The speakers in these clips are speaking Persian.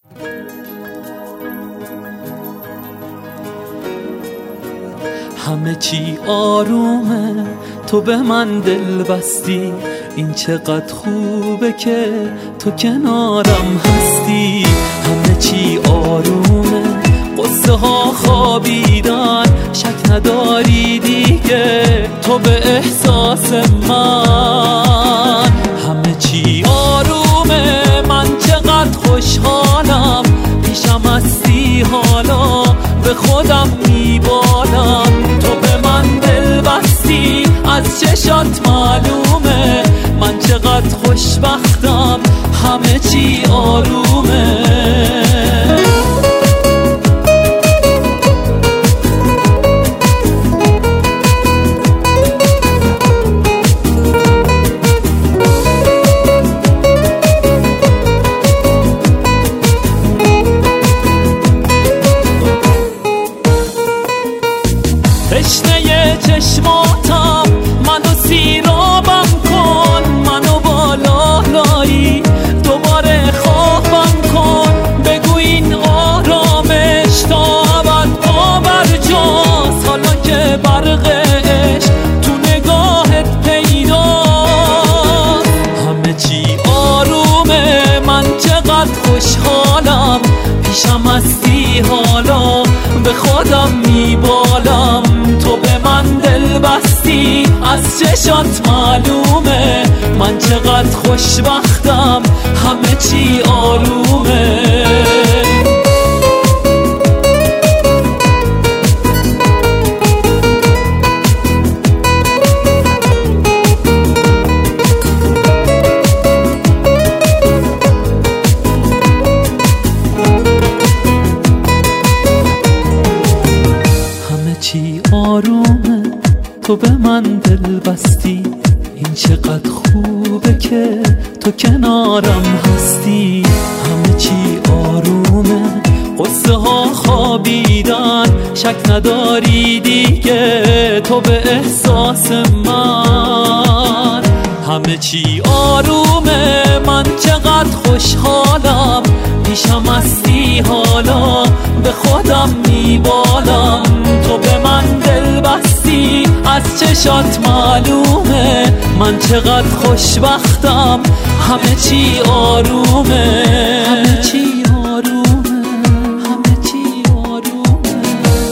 همه چی آرومه، تو به من دل بستی، این چقدر خوبه که تو کنارم هستی. همه چی آرومه، قصه ها خوابیدن، شک نداری دیگه تو به احساس من. همه چی آرومه، من چقدر خوشحالم، پیشم هستی حالا به خودم میبالم. تو به من دل بستی، از چشات معلومه من چقدر خوشبختم، همه چی آرومه. تشنه چشماتم، منو سیرابم کن، منو بالا لایی دوباره خوابم کن. بگو این آرامش تا ابد پابرجاست، حالا که برقش تو نگاهت پیداست. همه چی آرومه، من چقدر خوشحالم، پیشم هستی حالا به خودم میبالم. تو به من دل بستی، از چشات معلومه من چقدر خوشبختم، همه چی آرومه. چی آرومه، تو به من دل بستی، این چقدر خوبه که تو کنارم هستی. همه چی آرومه، قصه ها خوابیدن، شک نداری دیگه تو به احساس من. همه چی آرومه، من چقدر خوشحالم، پیشم هستی حالا به خودم میبالم. تو به من دل بستی، از چشات معلومه من چقدر خوشبختم، همه چی آرومه. همه چی آرومه، همه چی آرومه.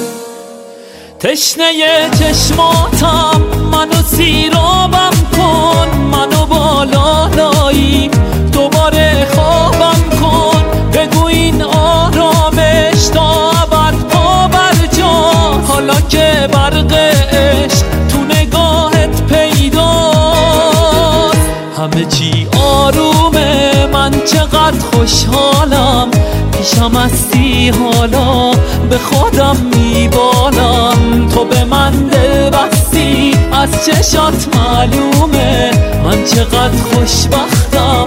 تشنه چشماتم، منو سیرابم کن، منو بالا لایی دوباره خوابم کن. بگو این آرامش تا ابد پابرجاست، حالا که برقش تو نگاهت پیداست. همه چی آرومه، من چقدر خوشحالم، پیشم هستی حالا به خودم میبالم. تو به من دل بستی، از چشات معلومه من چقدر خوشبختم،